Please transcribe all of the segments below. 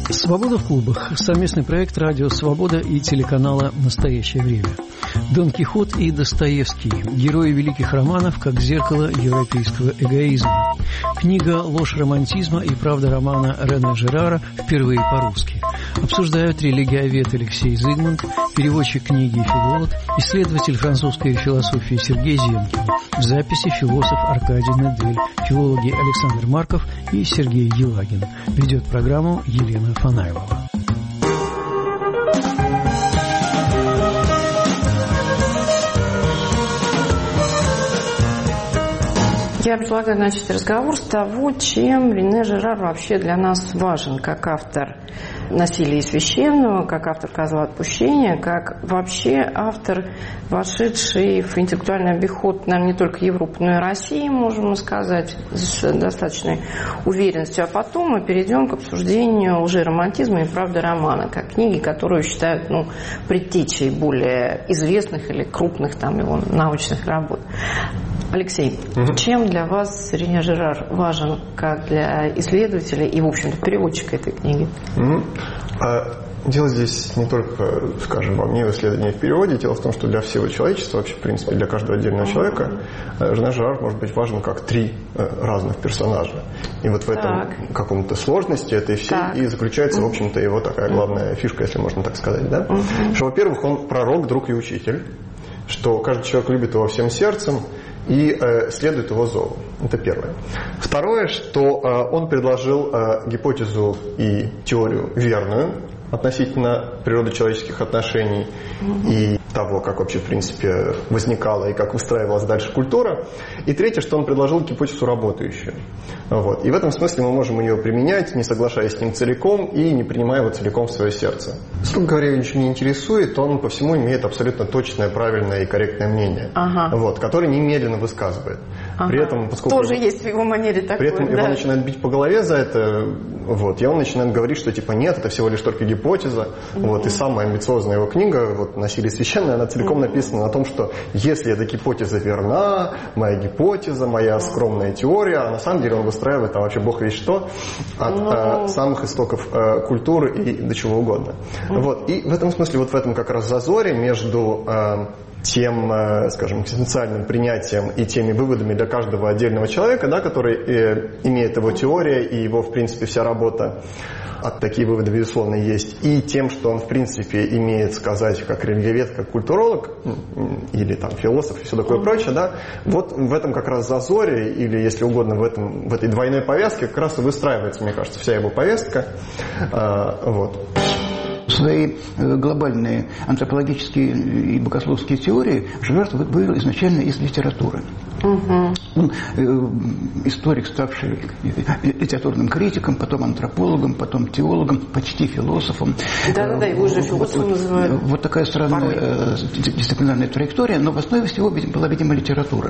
«Свобода в клубах» – совместный проект «Радио Свобода» и телеканала «Настоящее время». Дон Кихот и Достоевский – герои великих романов, как зеркало европейского эгоизма. Книга «Ложь романтизма» и «Правда» романа Рене Жерара впервые по-русски. Обсуждают религиовед Алексей Зигмунд, переводчик книги и филолог, исследователь французской философии Сергей Зенкин. В записи философ Аркадий Недель, филологи Александр Марков и Сергей Елагин. Ведет программу Елена Фанайлова. Я предлагаю начать разговор с того, чем Рене Жерар вообще для нас важен, как автор «Насилия священного», как автор «Козла отпущения», как вообще автор, вошедший в интеллектуальный обиход, наверное, не только Европы, но и России, можем мы сказать, с достаточной уверенностью. А потом мы перейдем к обсуждению лжеромантизма и «Правды» романа, как книги, которые считают предтечей более известных или крупных там его научных работ. Алексей, чем для вас Рене Жерар важен как для исследователя и, в общем-то, переводчика этой книги? Дело здесь не только, скажем, во мне в исследовании и в переводе. Дело в том, что для всего человечества, вообще, в принципе, для каждого отдельного человека, Рене Жерар может быть важен как три разных персонажа. И вот в этом каком-то сложности этой всей и заключается, в общем-то, его такая главная фишка, если можно так сказать. Да? Что, во-первых, он пророк, друг и учитель, что каждый человек любит его всем сердцем и следует его зову. Это первое. Второе, что он предложил гипотезу и теорию верную относительно природы человеческих отношений и того, как вообще, в принципе, возникала и как выстраивалась дальше культура. И третье, что он предложил гипотезу работающую. Вот. И в этом смысле мы можем ее применять, не соглашаясь с ним целиком и не принимая его целиком в свое сердце. Строго говоря, его ничего не интересует, он по всему имеет абсолютно точное, правильное и корректное мнение, вот, которое немедленно высказывает. При этом, поскольку тоже есть в его манере такое. При этом его начинают бить по голове за это, вот, и он начинает говорить, что типа нет, это всего лишь только гипотеза. Вот, и самая амбициозная его книга, вот, «Насилие священное», она целиком написана на том, что если эта гипотеза верна, моя гипотеза, моя скромная теория, а на самом деле он выстраивает там вообще бог весть что, от самых истоков культуры и до чего угодно. Вот, и в этом смысле, вот в этом как раз зазоре между тем, скажем, экзистенциальным принятием и теми выводами для каждого отдельного человека, да, который имеет его теория и его, в принципе, вся работа, такие выводы, безусловно, есть, и тем, что он, в принципе, имеет сказать как религиовед, как культуролог, или там философ и все такое прочее, да, вот в этом как раз зазоре, или, если угодно, в этой двойной повестке как раз и выстраивается, мне кажется, вся его повестка. Вот. Свои глобальные антропологические и богословские теории Жерар вывел изначально из литературы. Он историк, ставший литературным критиком, потом антропологом, потом теологом, почти философом. Да, его уже философом называют. Вот такая странная дисциплинарная траектория, но в основе всего была, видимо, литература.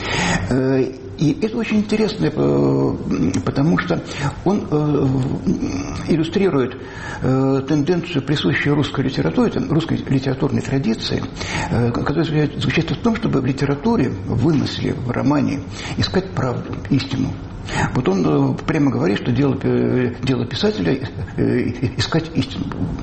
И это очень интересно, потому что он иллюстрирует тенденцию, присущую русской литературе, русской литературной традиции, которая заключается в том, чтобы в литературе, в вымысле, в романе искать правду, истину. Вот он прямо говорит, что дело писателя искать истину.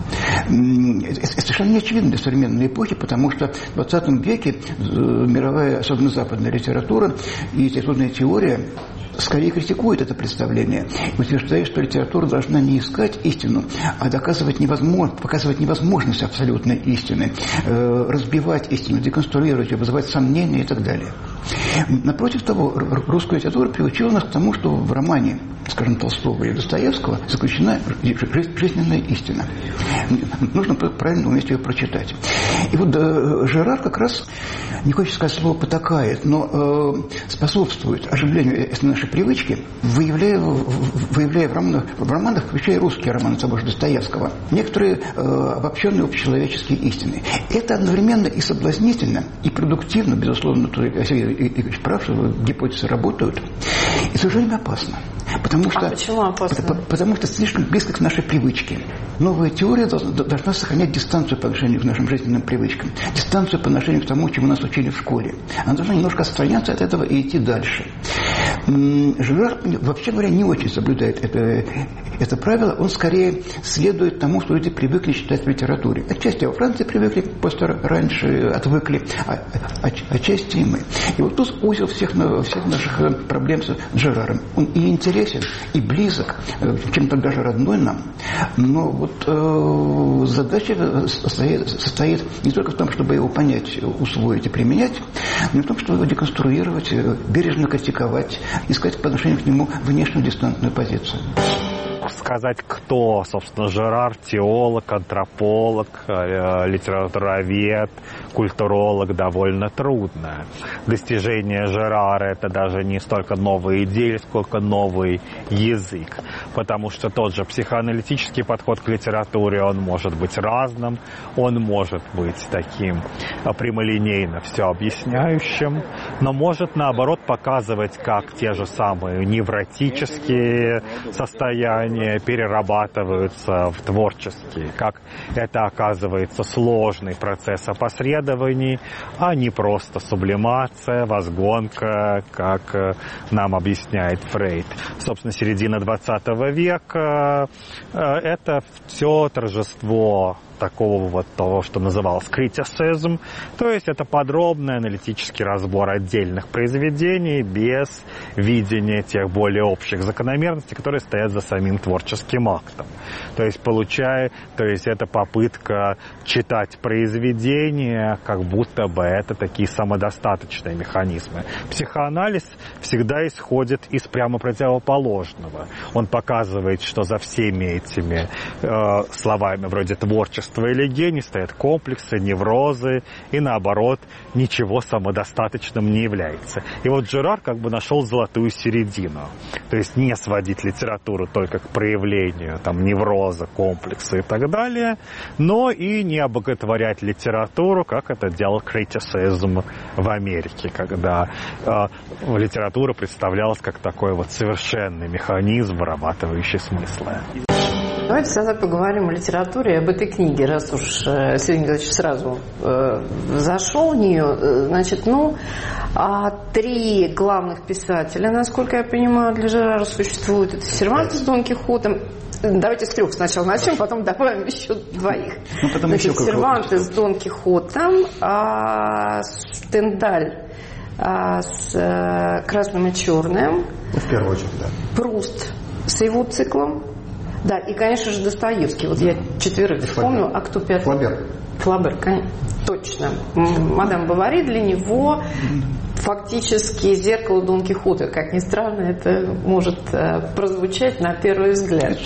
Это совершенно не очевидно для современной эпохи, потому что в 20 веке мировая, особенно западная литература и литературная теория скорее критикует это представление. Утверждает, что литература должна не искать истину, а показывать невозможность абсолютной истины, разбивать истину, деконструировать ее, вызывать сомнения и так далее. Напротив того, русская литература приучила нас к тому, что в романе, скажем, Толстого или Достоевского заключена жизненная истина. Нужно правильно уметь ее прочитать. И вот Жерар как раз, не хочется сказать слово «потакает», но способствует оживлению нашей привычки, выявляя в романах, включая русские романы того же Достоевского, некоторые обобщенные общечеловеческие истины. Это одновременно и соблазнительно, и продуктивно, безусловно, Алексей Игоревич прав, что гипотезы работают, и совершенно опасно. Потому что, почему опасно? Потому что слишком близко к нашей привычке. Новая теория должна сохранять дистанцию по отношению к нашим жизненным привычкам, дистанцию по отношению к тому, чему нас учили в школе. Она должна немножко отстраняться от этого и идти дальше. Жерар, вообще говоря, не очень соблюдает это правило. Он скорее следует тому, что люди привыкли читать в литературе. Отчасти во Франции привыкли, просто раньше отвыкли, отчасти и мы. И вот тут узел всех наших проблем с Жераром. Он и интересен, и близок, чем-то даже родной нам. Но вот задача состоит не только в том, чтобы его понять, усвоить и применять, но и в том, чтобы его деконструировать, бережно критиковать, искать по отношению к нему внешнюю дистантную позицию. Сказать, кто, собственно, Жерар, теолог, антрополог, литературовед, культуролог, довольно трудно. Достижение Жерара – это даже не столько новые идеи, сколько новый язык. Потому что тот же психоаналитический подход к литературе, он может быть разным, он может быть таким прямолинейно все объясняющим, но может, наоборот, показывать, как те же самые невротические состояния перерабатываются в творческие, как это оказывается сложный процесс опосредований, а не просто сублимация, возгонка, как нам объясняет Фрейд. Собственно, середина 20 века – это все торжество такого вот того, что называлось критицизм, то есть это подробный аналитический разбор отдельных произведений без видения тех более общих закономерностей, которые стоят за самим творческим актом. То есть это попытка читать произведения, как будто бы это такие самодостаточные механизмы. Психоанализ всегда исходит из прямо противоположного. Он показывает, что за всеми этими словами вроде творчества или гений стоят комплексы, неврозы, и наоборот, ничего самодостаточным не является. И вот Жерар как бы нашел золотую середину. То есть не сводить литературу только к проявлению невроза, комплекса и так далее, но и не обоготворять литературу, как это делал критицизм в Америке, когда литература представлялась как такой вот совершенный механизм, вырабатывающий смыслы. Давайте тогда поговорим о литературе, об этой книге, раз уж Сергей Николаевич сразу зашел в нее. Значит, три главных писателя, насколько я понимаю, для Жерара существуют. Это Сервантес с Дон Кихотом. Давайте с трех сначала начнем, потом добавим еще двоих. Значит, Сервантес с Дон Кихотом, Стендаль с Красным и Черным. В первую очередь, да. Пруст с его циклом. Да, и, конечно же, Достоевский. Вот я четверых вспомнил, а кто пятый? Флабер, конечно. Точно. Мадам Бовари для него фактически зеркало Дон Кихота. Как ни странно, это может прозвучать на первый взгляд.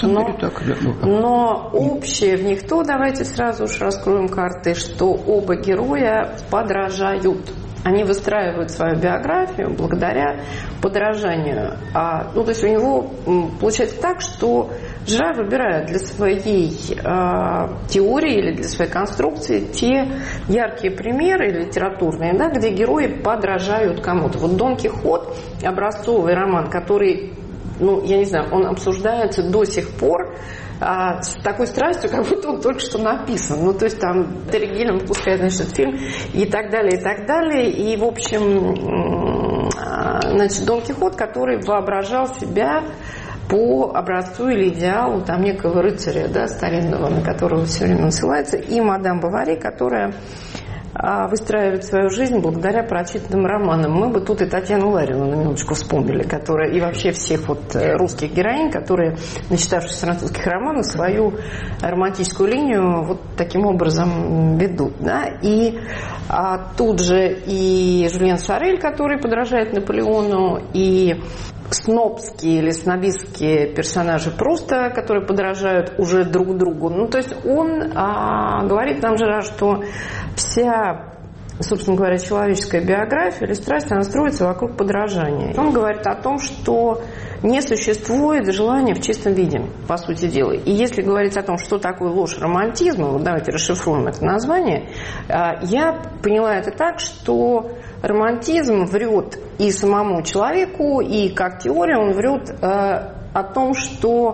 Но общее в них то, давайте сразу уж раскроем карты, что оба героя подражают. Они выстраивают свою биографию благодаря подражанию. То есть у него получается так, что Жерар выбирает для своей теории или для своей конструкции те яркие примеры литературные, где герои подражают кому-то. Вот Дон Кихот, образцовый роман, который, я не знаю, он обсуждается до сих пор с такой страстью, как будто он только что написан. То есть там Терри Гиллиам выпускает, значит, фильм и так далее, и так далее. И, в общем, значит, Дон Кихот, который воображал себя по образцу или идеалу некого рыцаря, старинного, на которого все время ссылается, и мадам Бовари, которая выстраивает свою жизнь благодаря прочитанным романам. Мы бы тут и Татьяну Ларину на минуточку вспомнили, которая, и вообще всех русских героинь, которые, начитавшись французских романов, свою романтическую линию таким образом ведут. И тут же и Жюльен Сорель, который подражает Наполеону, и снобские или снобистские персонажи Пруста, которые подражают уже друг другу. То есть он говорит нам, Жерар, что вся, собственно говоря, человеческая биография или страсть, она строится вокруг подражания. Он говорит о том, что не существует желания в чистом виде, по сути дела. И если говорить о том, что такое ложь романтизма, давайте расшифруем это название, я поняла это так, что романтизм врет и самому человеку, и как теория он врет о том, что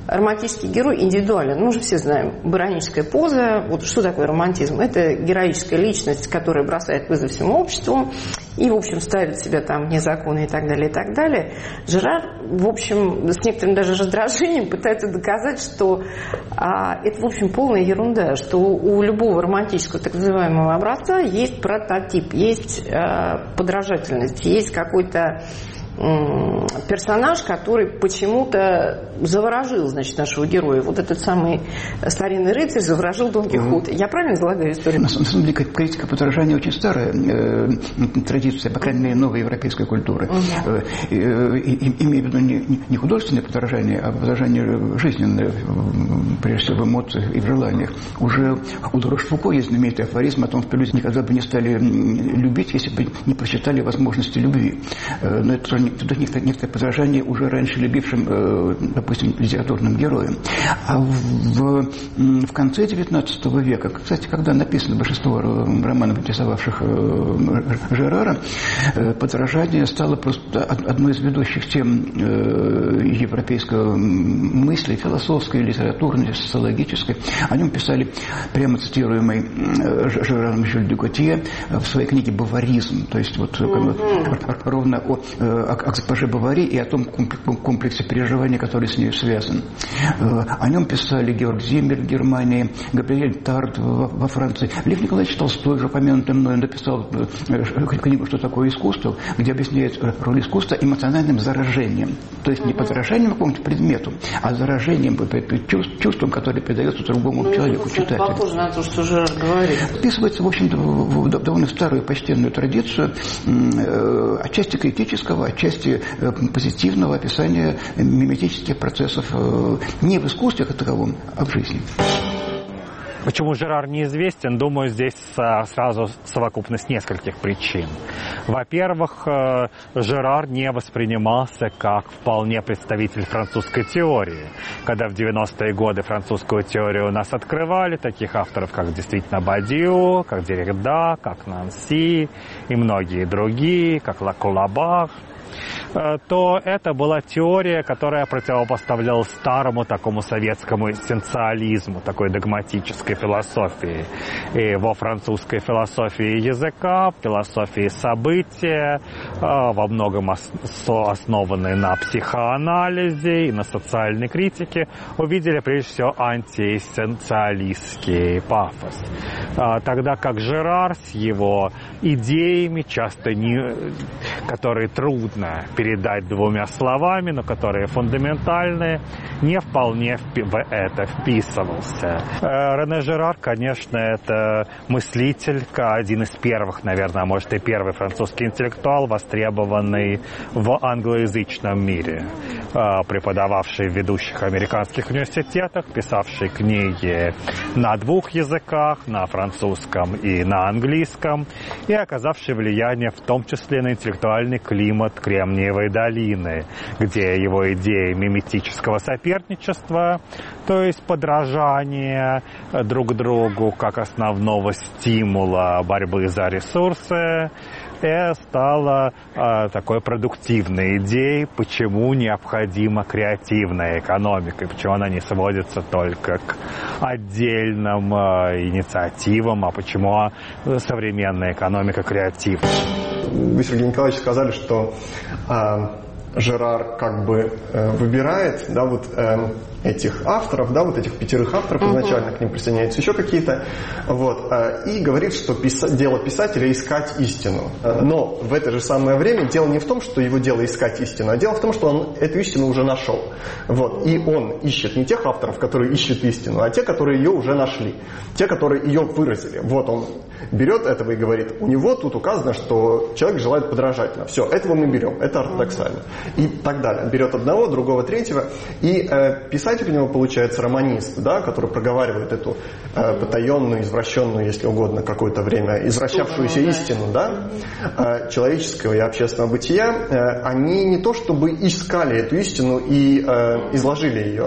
романтический герой индивидуален. Мы уже все знаем, бароническая поза. Вот что такое романтизм? Это героическая личность, которая бросает вызов всему обществу и, в общем, ставит себя там вне закона и так далее, и так далее. Жерар, в общем, с некоторым даже раздражением пытается доказать, что это, в общем, полная ерунда, что у любого романтического так называемого образца есть прототип, есть подражательность, есть какой-то персонаж, который почему-то заворожил, значит, нашего героя. Вот этот самый старинный рыцарь заворожил Дон Кихота. Я правильно излагаю историю? На самом деле, критика подражания очень старая традиция, по крайней мере, новой европейской культуры. Имею в виду не художественное подражание, а подражание жизненное, прежде всего в эмоциях и в желаниях. Уже у Рошфуко есть знаменитый афоризм о том, что люди никогда бы не стали любить, если бы не просчитали возможности любви. Но это тоже некоторое подражание уже раньше любившим, допустим, литературным героям. А в конце XIX века, кстати, когда написано большинство романов, интересовавших Жерара, подражание стало просто одной из ведущих тем европейской мысли, философской, литературной, социологической. О нем писали прямо цитируемый Жераром Жюль де Готье в своей книге «Баваризм», то есть вот ровно о госпоже Бавари и о том комплексе переживаний, который с ней связан. О нем писали Георг Зиммер в Германии, Габриэль Тард во Франции. Лев Николаевич Толстой, уже упомянутый мной, написал книгу «Что такое искусство», где объясняет роль искусства эмоциональным заражением. То есть не подражением какому-то предмету, а заражением, чувством, которое передается другому человеку, читателю. Похоже на то, что Жерар говорит. Вписывается, в общем-то, в довольно старую почтенную традицию, отчасти критического, отчасти позитивного описания миметических процессов не в искусстве как таковом, а в жизни. Почему Жерар неизвестен? Думаю, здесь сразу совокупность нескольких причин. Во-первых, Жерар не воспринимался как вполне представитель французской теории. Когда в 90-е годы французскую теорию у нас открывали, таких авторов, как действительно Бадио, как Деррида, как Нанси и многие другие, как Лакулабах, то это была теория, которая противопоставляла старому такому советскому эссенциализму, такой догматической философии. И во французской философии языка, философии события, во многом основанной на психоанализе и на социальной критике, увидели прежде всего антиэссенциалистский пафос. Тогда как Жерар с его идеями, часто которые трудно передать двумя словами, но которые фундаментальные, не вполне в это вписывался. Рене Жерар, конечно, это мыслитель, один из первых, наверное, может и первый французский интеллектуал, востребованный в англоязычном мире, преподававший в ведущих американских университетах, писавший книги на двух языках, на французском и на английском, и оказавший влияние в том числе на интеллектуальный климат Кремниевой долины, где его идеи миметического соперничества, то есть подражание друг другу как основного стимула борьбы за ресурсы, стала такой продуктивной идеей, почему необходима креативная экономика, и почему она не сводится только к отдельным инициативам, а почему современная экономика креативна. Вы, Сергей Николаевич, сказали, что Жерар как бы выбирает, да, вот этих авторов, да, вот этих 5 авторов, изначально к ним присоединяются еще какие-то, вот, и говорит, что дело писателя искать истину. Но в это же самое время дело не в том, что его дело искать истину, а дело в том, что он эту истину уже нашел. Вот, и он ищет не тех авторов, которые ищут истину, а те, которые ее уже нашли, те, которые ее выразили. Вот он берет этого и говорит, у него тут указано, что человек желает подражать нам. Все, этого мы берем, это ортодоксально. И так далее. Берет одного, другого, третьего, и писатель у него получается романист, да, который проговаривает эту потаенную, извращенную, если угодно, какое-то время, извращавшуюся истину, да, человеческого и общественного бытия. Они не то чтобы искали эту истину и изложили ее,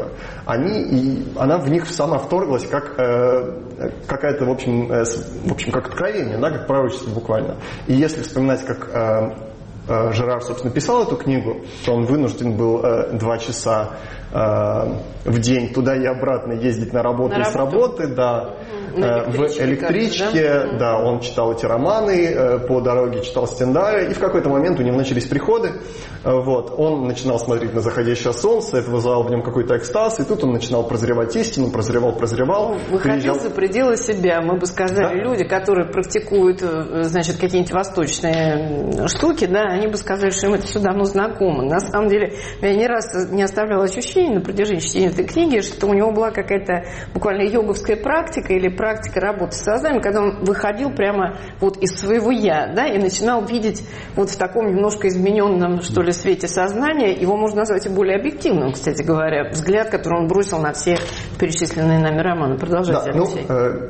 она в них сама вторглась как какая-то, в общем, как откровение, да, как пророчество буквально. И если вспоминать, как Жерар, собственно, писал эту книгу, то он вынужден был 2 часа в день туда и обратно ездить на работу и с работы, да, в электричке, да, он читал эти романы, по дороге читал Стендаля, и в какой-то момент у него начались приходы, вот, он начинал смотреть на заходящее солнце, это вызывало в нем какой-то экстаз, и тут он начинал прозревать истину, прозревал. Выходил за пределы себя, мы бы сказали, да? Люди, которые практикуют, значит, какие-нибудь восточные штуки, да, они бы сказали, что им это все давно знакомо. На самом деле, я ни раз не оставляла ощущения на протяжении чтения этой книги, что у него была какая-то буквально йоговская практика или практика работы с сознанием, когда он выходил прямо вот из своего «я», да, и начинал видеть вот в таком немножко измененном, что ли, свете сознания, его можно назвать и более объективным, кстати говоря, взгляд, который он бросил на все перечисленные нами романы. Продолжайте, Алексей.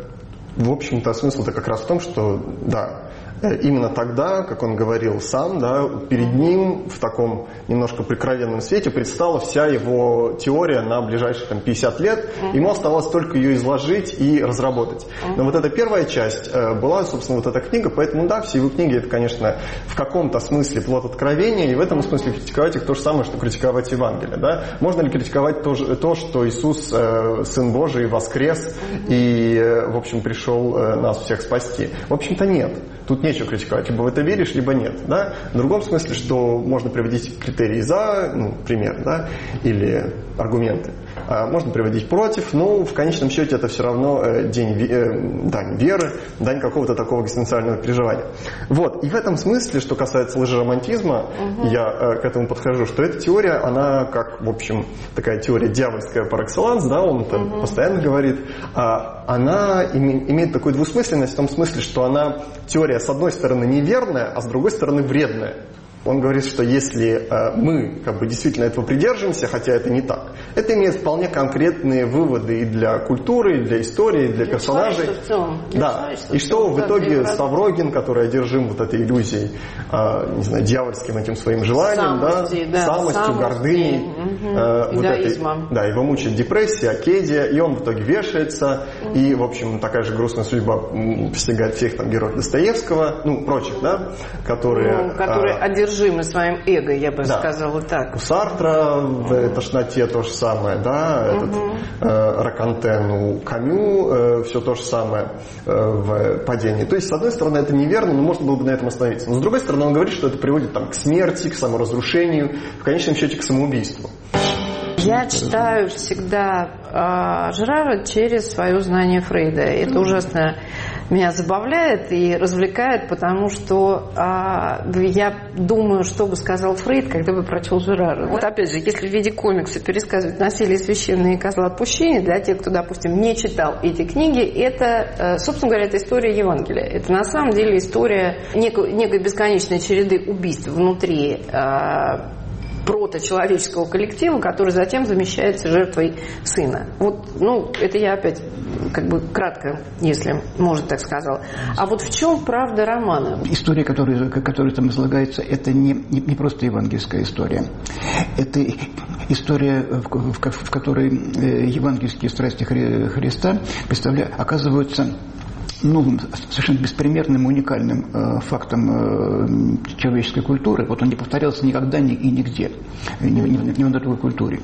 В общем-то, смысл-то как раз в том, что, да, именно тогда, как он говорил сам, да, перед ним в таком немножко прикровенном свете предстала вся его теория на ближайшие 50 лет. Ему оставалось только ее изложить и разработать. Но вот эта первая часть была, собственно, вот эта книга, поэтому, да, все его книги, это, конечно, в каком-то смысле плод откровения, и в этом смысле критиковать их то же самое, что критиковать Евангелие. Да? Можно ли критиковать то, что Иисус, Сын Божий, воскрес и, в общем, пришел нас всех спасти? В общем-то, нет. Тут нечего критиковать. Либо в это веришь, либо нет. Да? В другом смысле, что можно приводить критерии за, пример, да, или аргументы. Можно приводить против, но в конечном счете это все равно дань веры, дань какого-то такого экзистенциального переживания. Вот. И в этом смысле, что касается лжеромантизма, я к этому подхожу, что эта теория, она как, в общем, такая теория дьявольская par excellence, да, он это постоянно говорит, она имеет такую двусмысленность в том смысле, что она теория, с одной стороны, неверная, а с другой стороны, вредная. Он говорит, что если мы действительно этого придерживаемся, хотя это не так, это имеет вполне конкретные выводы и для культуры, и для истории, и для персонажей. Да. И что в итоге Ставрогин, который одержим вот этой иллюзией, не знаю, дьявольским этим своим желанием, самостью, гордыней, его мучает депрессия, акедия, и он в итоге вешается, и, в общем, такая же грустная судьба постигает всех героев Достоевского, прочих, да, которые одержимы своим эго, я бы сказала так. У Сартра в «Тошноте» то же самое, да, Ракантен, у Камю все то же самое в «Падении». То есть, с одной стороны, это неверно, но можно было бы на этом остановиться. Но с другой стороны, он говорит, что это приводит к смерти, к саморазрушению, в конечном счете к самоубийству. Я читаю всегда Жерара через свое знание Фрейда. Это ужасно меня забавляет и развлекает, потому что я думаю, что бы сказал Фрейд, когда бы прочел Жерара. Вот опять же, если в виде комикса пересказывать «Насилие священное» и «Козла отпущения», для тех, кто, допустим, не читал эти книги, это, собственно говоря, это история Евангелия. Это на самом деле история некой бесконечной череды убийств внутри проточеловеческого коллектива, который затем замещается жертвой сына. Вот, это я опять кратко, если можно так сказала. А вот в чем правда романа? История, которая там излагается, это не просто евангельская история. Это история, в которой евангельские страсти Христа оказываются совершенно беспримерным, уникальным фактом человеческой культуры. Вот он не повторялся никогда и нигде, ни в другой культуре.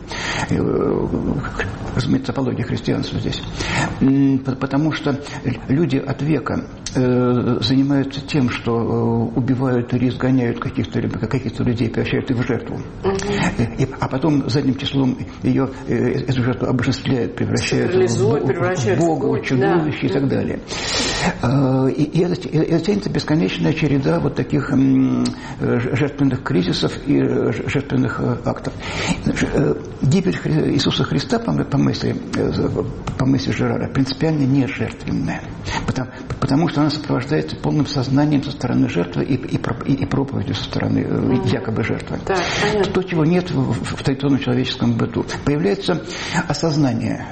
Разумеется, апология христианства здесь. Потому что люди от века занимаются тем, что убивают или изгоняют каких-то людей, превращают их в жертву. А потом задним числом эту жертву обожествляют, превращают в Бога, в чудовище и так далее. И это тянется бесконечная череда вот таких жертвенных кризисов и жертвенных актов. Гибель Иисуса Христа, по мысли Жерара, принципиально не жертвенная, потому что она сопровождается полным сознанием со стороны жертвы и проповедью со стороны якобы жертвы. То, чего нет в традиционном человеческом быту. Появляется осознание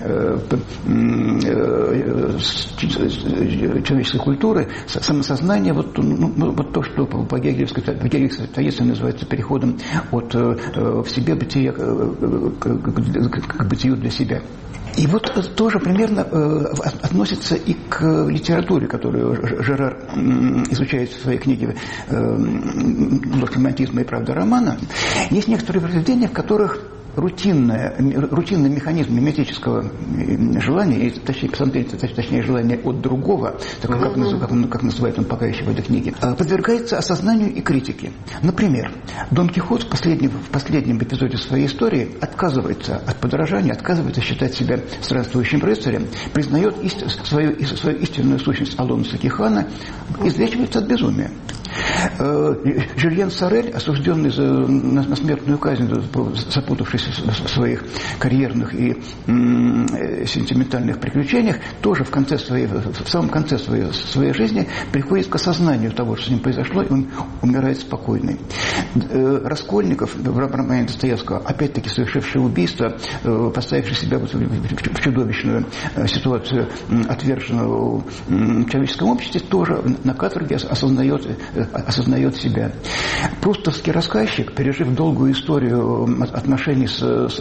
человеческой культуры, самосознание, вот то, что по гегелевской традиции называется переходом от в себе бытия к бытию для себя. И вот тоже примерно относится и к литературе, которую Жерар изучает в своей книге «Ложь романтизма и правда романа». Есть некоторые произведения, в которых рутинный механизм миметического желания, точнее желания от другого, как называет он пока еще в этой книге, подвергается осознанию и критике. Например, Дон Кихот в последнем эпизоде своей истории отказывается от подражания, отказывается считать себя странствующим рыцарем, признает свою истинную сущность Алонсо Кихана, излечивается от безумия. Жюльен Сорель, осужденный на смертную казнь, запутавшись в своих карьерных и сентиментальных приключениях, тоже в самом конце своей жизни приходит к осознанию того, что с ним произошло, и он умирает спокойный. Раскольников в романе Достоевского, опять-таки совершивший убийство, поставивший себя в чудовищную ситуацию отверженного в человеческом обществе, тоже на каторге осознает себя. Прустовский рассказчик, пережив долгую историю отношений с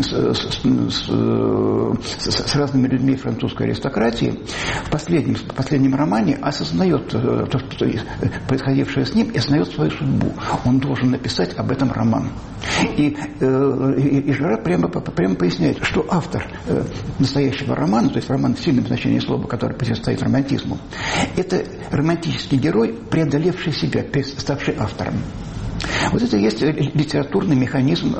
разными людьми французской аристократии, в последнем романе осознает то, что происходившее с ним, и осознает свою судьбу. Он должен написать об этом роман. И Жерар прямо поясняет, что автор настоящего романа, то есть роман в сильном значении слова, который противостоит романтизму, это романтический герой, преодолевший себя, ставший автором. Вот это и есть литературный механизм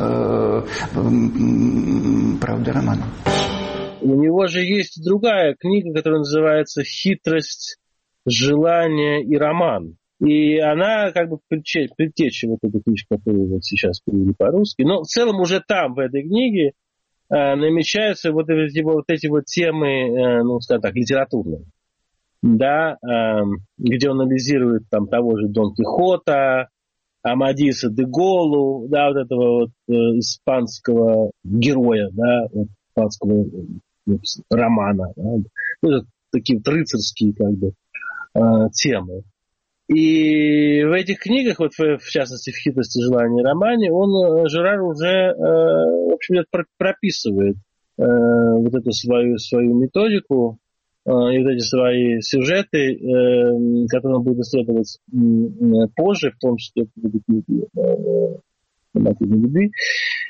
правды романа. У него же есть другая книга, которая называется «Хитрость, желание и роман». И она как бы предтеча вот этой книжки, которую вот сейчас перевели по-русски. Но в целом уже там, в этой книге, намечаются вот эти темы, ну, скажем так, литературные. Да, где он анализирует там того же Дон Кихота, Амадиса де Голу, да, вот этого вот испанского героя, да, испанского романа, да, ну, такие вот рыцарские как бы темы. И в этих книгах, вот в частности в «Хитрости, желании и романе», Жерар уже, в общем, прописывает вот эту свою методику, и вот эти свои сюжеты, которые он будет исследовать позже, в том числе в книге любви,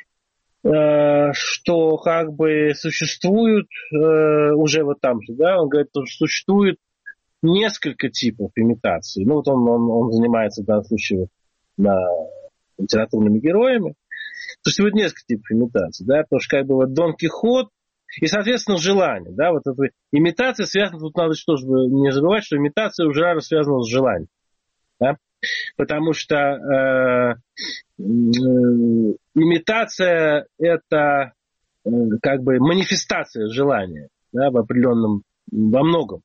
что как бы существует уже вот там же, да, он говорит, что существует несколько типов имитаций. Ну, вот он занимается в данном случае литературными героями. Существует несколько типов имитаций, да, потому что как бы вот Дон Кихот и, соответственно, желание, да, вот эта имитация связана, тут надо тоже не забывать, что имитация у Жерара связана с желанием, да, потому что имитация это как бы манифестация желания, да, в определенном, во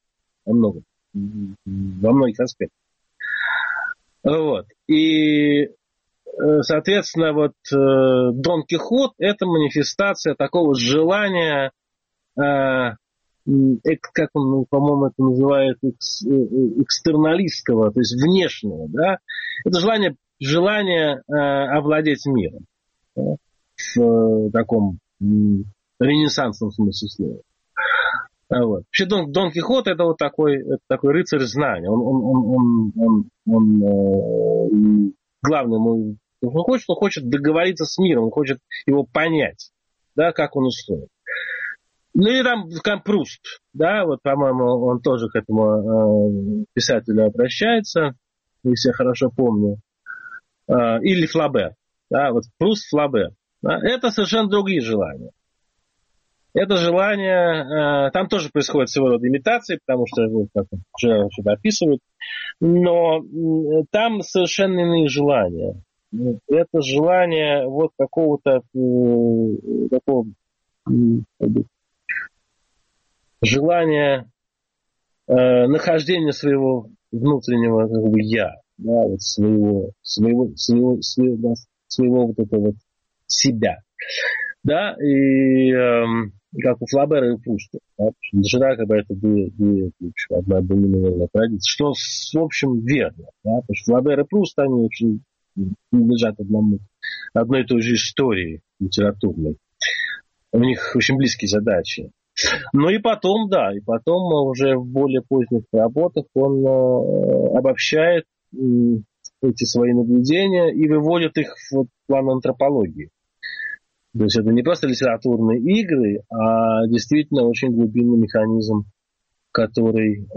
многих аспектах. Вот. И, соответственно, вот Дон Кихот – это манифестация такого желания, как он, по-моему, это называет, экстерналистского, то есть внешнего, да? Это желание овладеть миром, да? В таком ренессансном смысле слова. Вот. Вообще Дон Кихот это вот такой рыцарь знания. Он главное, он хочет договориться с миром, он хочет его понять, да, как он устроен. Ну и там Пруст, да, вот, по-моему, он тоже к этому писателю обращается, если я хорошо помню. Или Флабер, да, вот Пруст, Флабер. Да, это совершенно другие желания. Это желание, там тоже происходит своего рода имитации, потому что, вот, как Жерар что-то описывает, но там совершенно иные желания. Это желание вот какого-то такого желания нахождения своего внутреннего как бы я, да, вот своего вот этого вот себя, да, и как у Флабера и у Пруста. Да? Жерар как бы это одна доминантная традиция, что, в общем, верно. Да? Потому что Флабер и Пруст, они принадлежат одной и той же истории литературной. У них очень близкие задачи. Ну и потом, уже в более поздних работах он обобщает эти свои наблюдения и выводит их в план антропологии. То есть это не просто литературные игры, а действительно очень глубинный механизм, который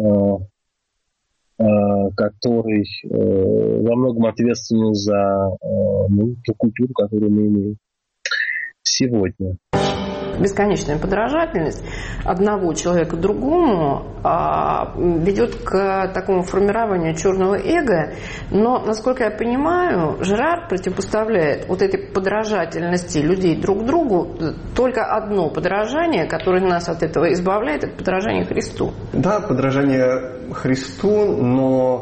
во многом ответственен за ту культуру, которую мы имеем сегодня. Бесконечная подражательность одного человека другому ведет к такому формированию черного эго. Но, насколько я понимаю, Жерар противопоставляет вот этой подражательности людей друг другу только одно подражание, которое нас от этого избавляет, это подражание Христу. Да, подражание Христу, но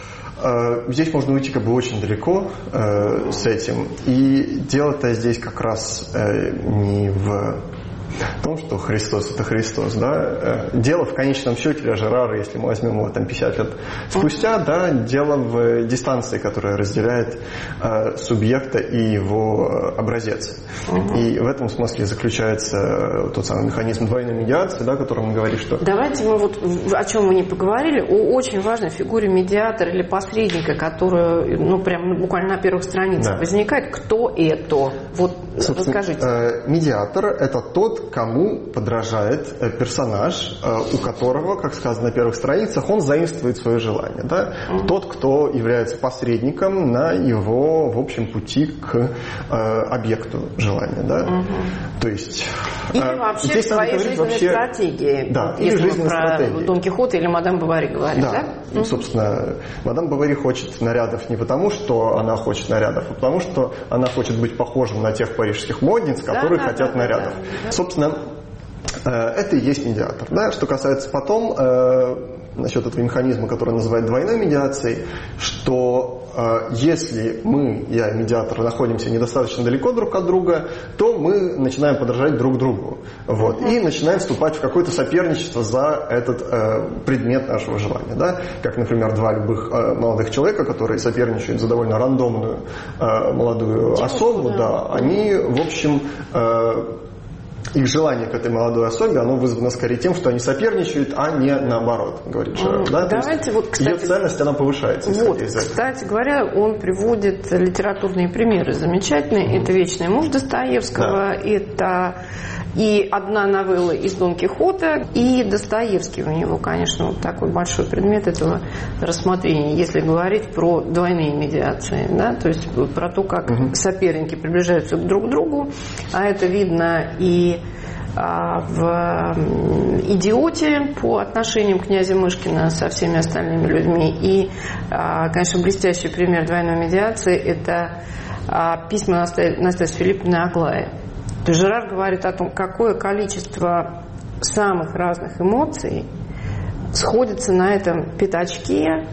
здесь можно уйти как бы очень далеко с этим. И дело-то здесь как раз не в том, что Христос – это Христос. Да? Дело в конечном счете для Жерара, если мы возьмем его там 50 лет спустя, да, дело в дистанции, которая разделяет субъекта и его образец. И в этом смысле заключается тот самый механизм двойной медиации, да, о котором мы говорили, что... Давайте мы вот, о чем мы не поговорили, о очень важной фигуре медиатора или посредника, которая, прям буквально на первых страницах возникает. Кто это? Вот расскажите. Медиатор – это тот, кому подражает персонаж, у которого, как сказано на первых страницах, он заимствует свое желание. Да? Тот, кто является посредником на его, в общем, пути к объекту желания. Да? То есть... Или вообще в своей жизненной стратегии. Да, или жизненной стратегии. Дон Кихота или мадам Бовари говорит, да? Собственно, мадам Бовари хочет нарядов не потому, что она хочет нарядов, а потому, что она хочет быть похожим на тех парижских модниц, которые хотят нарядов. Собственно, это и есть медиатор. Да? Что касается потом насчет этого механизма, который называют двойной медиацией, что если мы, я и медиатор, находимся недостаточно далеко друг от друга, то мы начинаем подражать друг другу. Вот, и начинаем вступать в какое-то соперничество за этот предмет нашего желания. Да? Как, например, два любых молодых человека, которые соперничают за довольно рандомную молодую особу, да, они, в общем... их желание к этой молодой особе, оно вызвано скорее тем, что они соперничают, а не наоборот, говорит Жерар. Да? Давайте вот, кстати, ее ценность, она повышается. Вот, кстати говоря, он приводит литературные примеры замечательные. Это «Вечный муж» Достоевского, это и одна новелла из Дон Кихота, и Достоевский. У него, конечно, вот такой большой предмет этого рассмотрения, если говорить про двойные медиации, да? То есть про то, как соперники приближаются друг к другу, а это видно и в «Идиоте» по отношению к князю Мышкина со всеми остальными людьми. И, конечно, блестящий пример двойной медиации – это письма Настасьи Филипповны Аглае. То есть Жерар говорит о том, какое количество самых разных эмоций сходится на этом пятачке,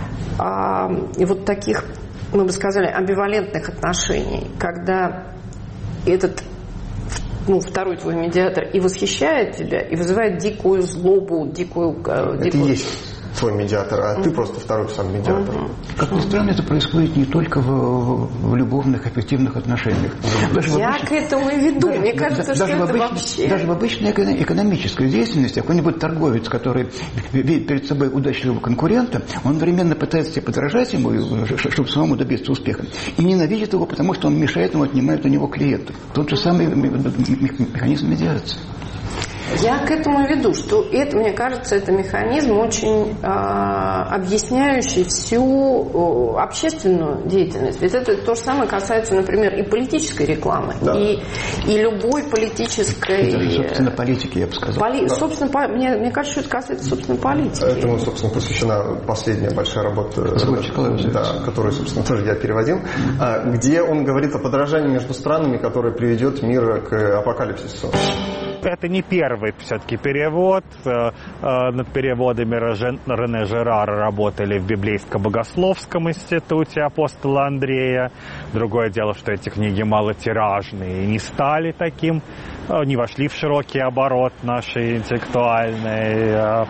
и вот таких, мы бы сказали, амбивалентных отношений, когда этот второй твой медиатор и восхищает тебя, и вызывает дикую злобу, дикую... Это и есть твой медиатор, а ты просто второй сам медиатор. Как ни странно, это происходит не только в любовных, аффективных отношениях. Я к этому и веду. Мне кажется, что это вообще... Даже в обычной экономической деятельности какой-нибудь торговец, который видит перед собой удачливого конкурента, он одновременно пытается себе подражать ему, чтобы самому добиться успеха, и ненавидит его, потому что он мешает ему, отнимает у него клиентов. Тот же самый механизм медиации. Я к этому веду, что это, мне кажется, это механизм, очень объясняющий всю общественную деятельность. Ведь это то же самое касается, например, и политической рекламы, и любой политической... Это, собственно, политики, я бы сказал. Собственно, мне кажется, что это касается, собственно, политики. Этому, собственно, посвящена последняя большая работа, которую, собственно, тоже я переводил, где он говорит о подражании между странами, которое приведет мир к апокалипсису. Это не первый все-таки перевод. Над переводами Рене Жерара работали в Библейско-богословском институте апостола Андрея. Другое дело, что эти книги малотиражные и не стали таким, не вошли в широкий оборот нашей интеллектуальной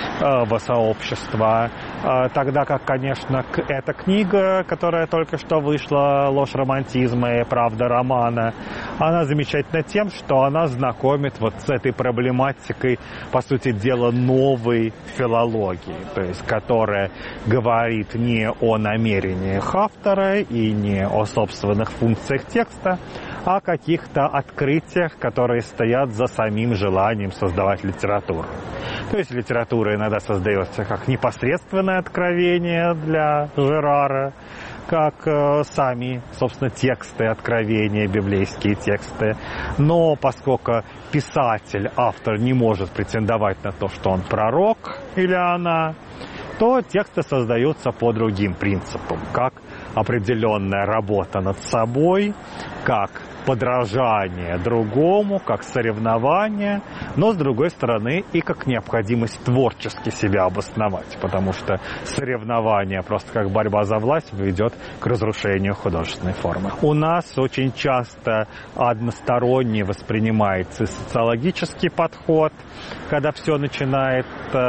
сообщества. Тогда как, конечно, эта книга, которая только что вышла, «Ложь романтизма и правда романа», Она замечательна тем, что она знакомит вот с этой проблематикой, по сути дела, новой филологии, то есть которая говорит не о намерениях автора и не о собственных функциях текста, а о каких-то открытиях, которые стоят за самим желанием создавать литературу. То есть литература иногда создается как непосредственное откровение для Жерара, как сами, собственно, тексты, откровения, библейские тексты. Но поскольку писатель, автор не может претендовать на то, что он пророк или она, то тексты создаются по другим принципам, как определенная работа над собой, как подражание другому, как соревнование, но, с другой стороны, и как необходимость творчески себя обосновать, потому что соревнование, просто как борьба за власть, ведет к разрушению художественной формы. У нас очень часто односторонне воспринимается социологический подход, когда все начинает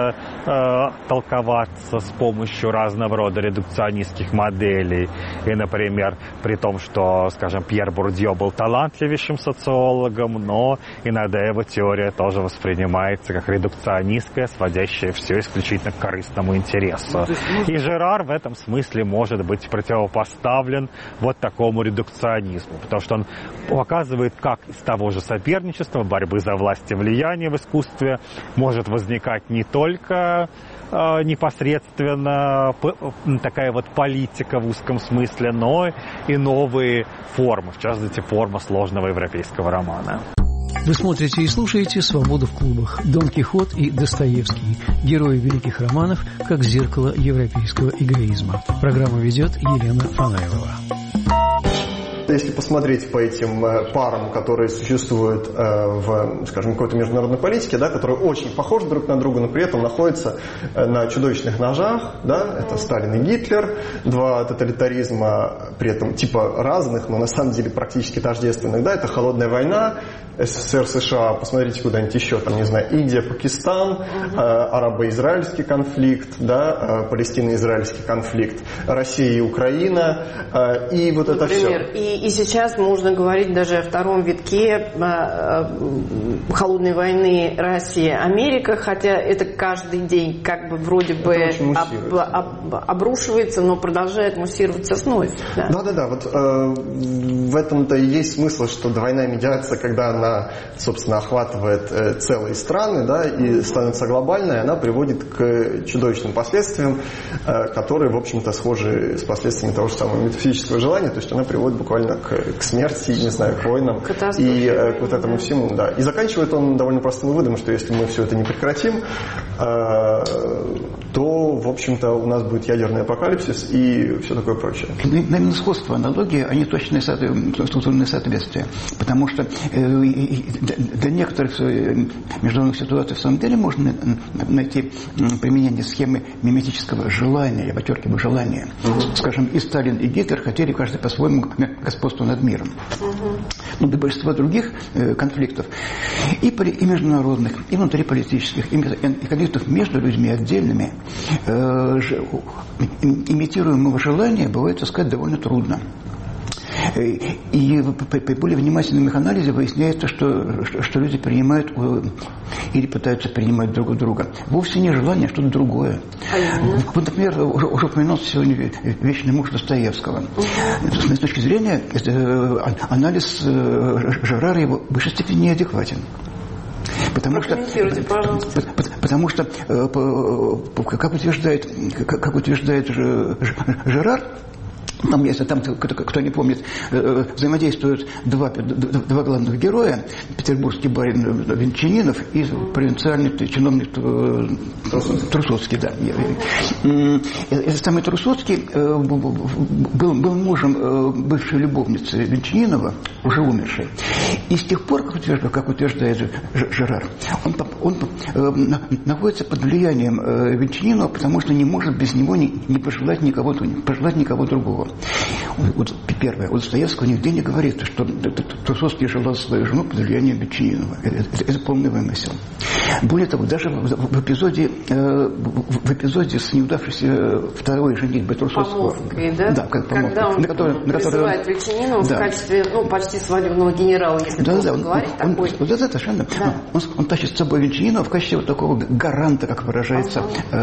толковаться с помощью разного рода редукционистских моделей. И, например, при том, что, скажем, Пьер Бурдье был талантливейшим социологом, но иногда его теория тоже воспринимается как редукционистская, сводящая все исключительно к корыстному интересу. И Жерар в этом смысле может быть противопоставлен вот такому редукционизму, потому что он показывает, как из того же соперничества, борьбы за власть и влияние в искусстве может возникать не только непосредственно такая вот политика в узком смысле, но и новые формы, в частности, форма сложного европейского романа. Вы смотрите и слушаете «Свободу в клубах». Дон Кихот и Достоевский. Герои великих романов, как зеркало европейского эгоизма. Программу ведет Елена Фанаилова. Если посмотреть по этим парам, которые существуют в, скажем, какой-то международной политике, да, которые очень похожи друг на друга, но при этом находятся на чудовищных ножах, да, это Сталин и Гитлер, два тоталитаризма, при этом типа разных, но на самом деле практически тождественных, да, это холодная война, СССР, США, посмотрите куда-нибудь еще, там, не знаю, Индия, Пакистан, арабо-израильский конфликт, да, палестино-израильский конфликт, Россия и Украина, и вот это все. И сейчас можно говорить даже о втором витке холодной войны Россия-Америка, хотя это каждый день как бы вроде бы обрушивается, но продолжает муссироваться вновь. Да. Вот в этом-то и есть смысл, что двойная медиация, когда она, собственно, охватывает целые страны, да, и становится глобальной, она приводит к чудовищным последствиям, которые, в общем-то, схожи с последствиями того же самого метафизического желания, то есть она приводит буквально к смерти, не знаю, к войнам и к вот этому всему, да. И заканчивает он довольно простым выводом, что если мы все это не прекратим, то, в общем-то, у нас будет ядерный апокалипсис и все такое прочее. Наверное, сходство, аналогии, они точные структурные соответствия. Потому что для некоторых международных ситуаций в самом деле можно найти применение схемы миметического желания, я подчеркиваю, желания. Скажем, и Сталин, и Гитлер хотели каждый по-своему господства над миром. Но для большинства других конфликтов, и международных, и внутриполитических, и конфликтов между людьми отдельными, имитируемого желания бывает, так сказать, довольно трудно. И при более внимательном их анализе выясняется, что люди принимают или пытаются принимать друг друга вовсе не желание, а что-то другое. Вот, например, уже упомянулся сегодня вечный муж Достоевского. С точки зрения, анализ Жерара его в большей степени неадекватен. Потому что, как утверждает Жерар, если там кто не помнит, взаимодействуют два главных героя, петербургский барин Венчанинов и провинциальный чиновник Трусоцкий. Да. Этот самый Трусоцкий был мужем бывшей любовницы Венчанинова, уже умершей. И с тех пор, как утверждает Жерар, он находится под влиянием Венчанинова, потому что не может без него не пожелать никого другого. Вот первое. У Достоевского нигде не говорится, что Высоцкий желал свою жену под влиянием Бетчининова. Это полный вымысел. Более того, даже в эпизоде с неудавшейся второй женитьбой Трусовского. Помолвкой, да? Да, как помолвка. Когда он призывает Бетчининова в качестве, почти свадебного генерала, если говорить, такой. Вот это совершенно. Да. Он тащит с собой Бетчининова в качестве вот такого гаранта, как выражается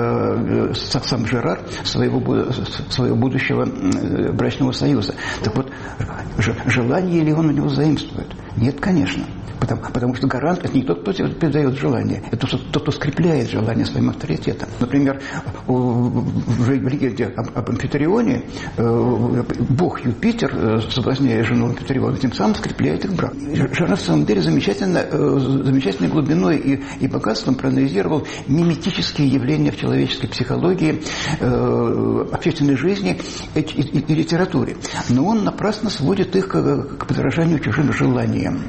сам Жерар, своего будущего брачного союза. Так вот, желание ли он у него заимствует? Нет, конечно. Потому что гарант – это не тот, кто передает желание, это тот, кто скрепляет желание своим авторитетом. Например, в легенде об Амфитрионе бог Юпитер, соблазняя жену Амфитриона, тем самым скрепляет их брак. Жерар на самом деле замечательной глубиной и богатством проанализировал миметические явления в человеческой психологии, общественной жизни и литературе. Но он напрасно сводит их к подражанию чужим желаниям.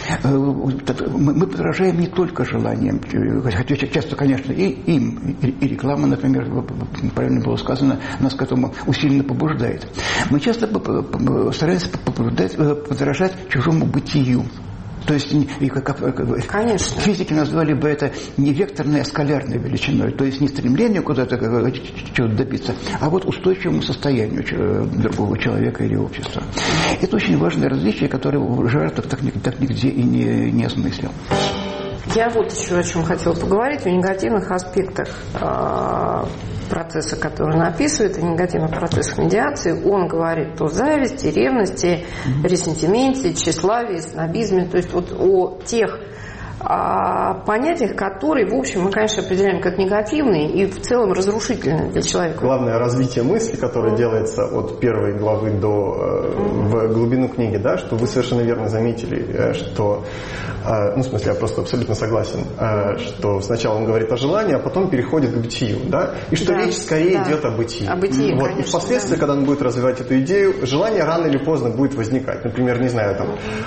Мы подражаем не только желаниям, хотя часто, конечно, и им, и реклама, например, правильно было сказано, нас к этому усиленно побуждает. Мы часто стараемся подражать чужому бытию. То есть, конечно, физики назвали бы это не векторной, а скалярной величиной. То есть не стремление куда-то чего-то добиться, а вот устойчивому состоянию другого человека или общества. Это очень важное различие, которое Жерар так нигде и не осмыслил. Я вот еще о чем хотела поговорить, о негативных аспектах процесса, который он описывает, о негативных процессах медиации. Он говорит о зависти, ревности, ресентименте, тщеславии, снобизме, то есть вот о тех понятиях, которые, в общем, мы, конечно, определяем как негативные и в целом разрушительные для человека. Главное развитие мысли, которое делается от первой главы в глубину книги, да, что вы совершенно верно заметили, что, в смысле, я просто абсолютно согласен, что сначала он говорит о желании, а потом переходит к бытию, да, и что речь скорее идет о бытии. О бытии, вот. Конечно, и впоследствии, когда он будет развивать эту идею, желание рано или поздно будет возникать. Например, не знаю,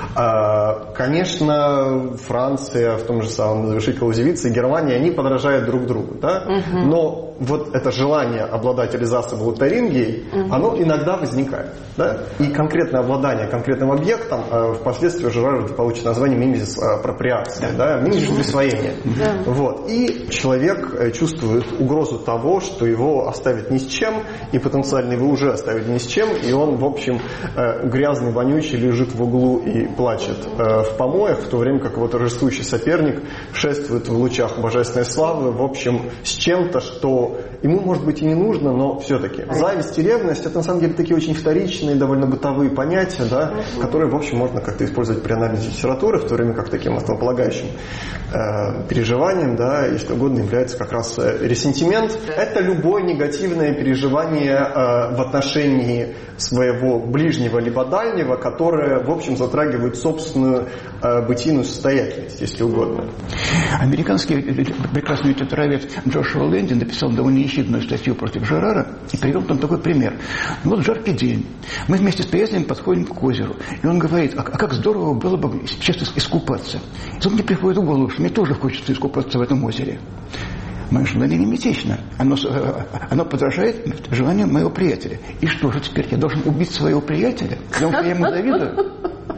конечно, Франция, в том же самом «Завершить Клаузевица» и Германия, они подражают друг другу, да? Но вот это желание обладать Эльзасом и Лотарингией, оно иногда возникает, да? И конкретное обладание конкретным объектом впоследствии Жерар получит название мимезис апроприации, да? Мимезис присвоения. Вот. И человек чувствует угрозу того, что его оставят ни с чем, и потенциально его уже оставят ни с чем, и он, в общем, грязный, вонючий, лежит в углу и плачет в помоях, в то время как его торжествующий соперник шествует в лучах божественной славы, в общем, с чем-то, что ему, может быть, и не нужно, но все-таки. Зависть и ревность – это, на самом деле, такие очень вторичные, довольно бытовые понятия, да, которые, в общем, можно как-то использовать при анализе литературы, в то время как таким основополагающим переживанием, да, если угодно, является как раз ресентимент. Это любое негативное переживание в отношении своего ближнего либо дальнего, которое, в общем, затрагивает собственную бытийную состоятельность, если угодно. Американский прекрасный литературовед Джошуа Лэнди написал довольно ехидную статью против Жерара и привел там такой пример. Вот жаркий день. Мы вместе с приятелем подходим к озеру. И он говорит, а как здорово было бы сейчас искупаться. И тут мне приходит в голову, что мне тоже хочется искупаться в этом озере. Мое желание миметично. Оно подражает желанию моего приятеля. И что же теперь? Я должен убить своего приятеля? Я ему завидую?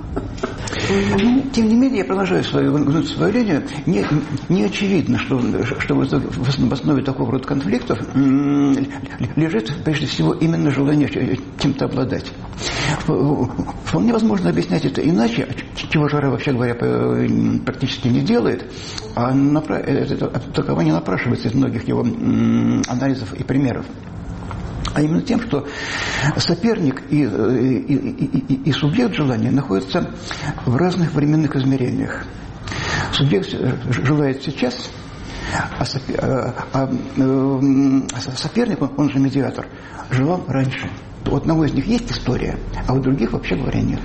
Тем не менее, я продолжаю свою линию. Не очевидно, что в основе такого рода конфликтов лежит, прежде всего, именно желание чем-то обладать. Вполне возможно объяснять это иначе, чего Жерар, вообще говоря, практически не делает, а это толкование напрашивается из многих его анализов и примеров. А именно тем, что соперник и субъект желания находятся в разных временных измерениях. Субъект желает сейчас, а соперник, он же медиатор, желал раньше. У одного из них есть история, а у других, вообще говоря, нет.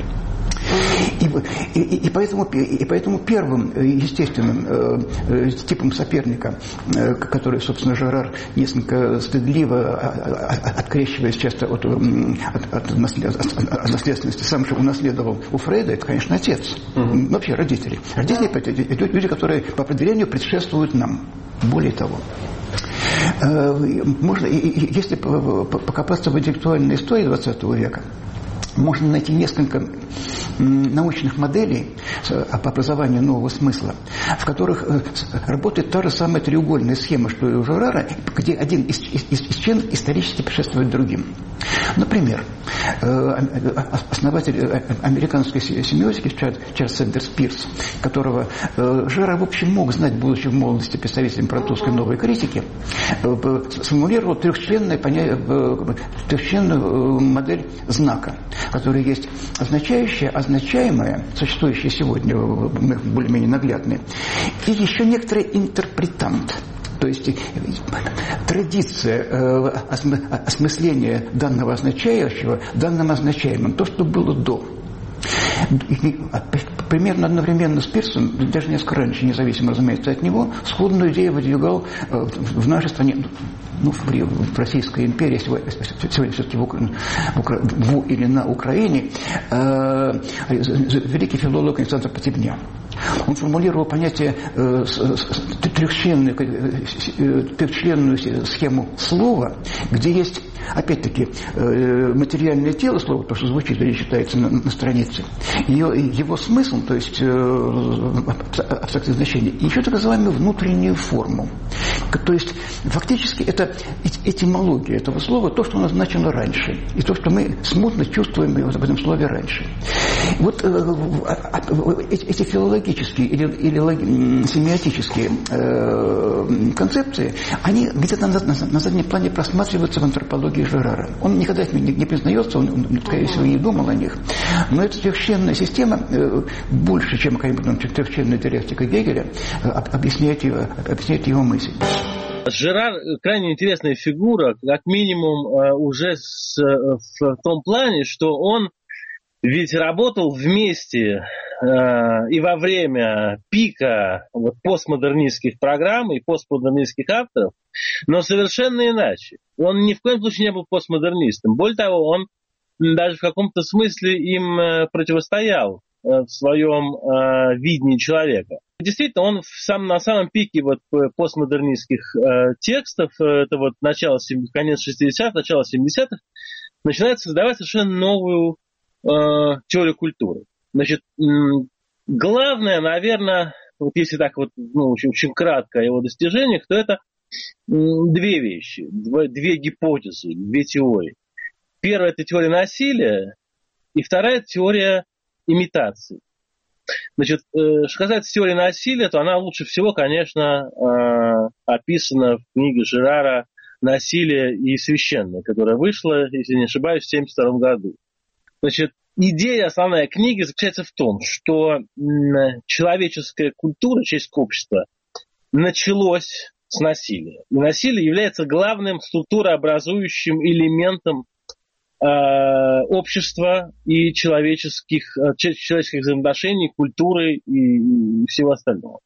И поэтому первым естественным типом соперника, который, собственно, Жерар несколько стыдливо, открещиваясь часто от наследственности, сам же унаследовал у Фрейда, это, конечно, отец. Вообще родители. Родители – это люди, которые по определению предшествуют нам. Более того, Можно, если покопаться в интеллектуальной истории XX века, можно найти несколько научных моделей по образованию нового смысла, в которых работает та же самая треугольная схема, что и у Жерара, где один из член исторически предшествует другим. Например, основатель американской семиотики Чарльз Сэндерс Пирс, которого Жерар, в общем, мог знать, будучи в молодости представителем французской новой критики, сформулировал трехчленную модель знака, в которой есть означающее, означаемое, существующее сегодня, более-менее наглядное, и еще некоторый интерпретант. То есть традиция осмысления данного означающего данным означаемым, то, что было до. Примерно одновременно с Пирсом, даже несколько раньше, независимо, разумеется, от него, сходную идею выдвигал в нашей стране, в Российской империи, сегодня все-таки или на Украине, великий филолог Александр Потебня. Он формулировал понятие трехчленную схему слова, где есть, опять-таки, материальное тело слова, то, что звучит или читается на странице, его смысл, то есть абстрактное значение, и еще так называемую внутреннюю форму. То есть фактически это этимология этого слова, то, что назначено раньше, и то, что мы смутно чувствуем в этом слове раньше. Вот эти филологические или семиотические концепции, они где-то на заднем плане просматриваются в антропологии Жерара. Он никогда их не признается, он, скорее всего, не думал о них. Но эта трехчленная система больше, чем какая-нибудь трехчленная диалектика Гегеля, объясняет его мысль. Жерар крайне интересная фигура, как минимум уже в том плане, что он ведь работал вместе и во время пика постмодернистских программ и постмодернистских авторов, но совершенно иначе. Он ни в коем случае не был постмодернистом. Более того, он даже в каком-то смысле им противостоял в своем видении человека. Действительно, он на самом пике постмодернистских текстов, это конец 60-х, начало 70-х, начинает создавать совершенно новую теорию культуры. Значит, главное, наверное, если так очень кратко о его достижениях, то это две вещи, две гипотезы, две теории. Первая – это теория насилия, и вторая – теория имитации. Значит, что касается теории насилия, то она лучше всего, конечно, описана в книге Жерара «Насилие и священное», которая вышла, если не ошибаюсь, в 1972 году. Значит, идея основная книги заключается в том, что человеческая культура, человеческое общество началось с насилия. И насилие является главным структурообразующим элементом общества и человеческих взаимоотношений, культуры и всего остального.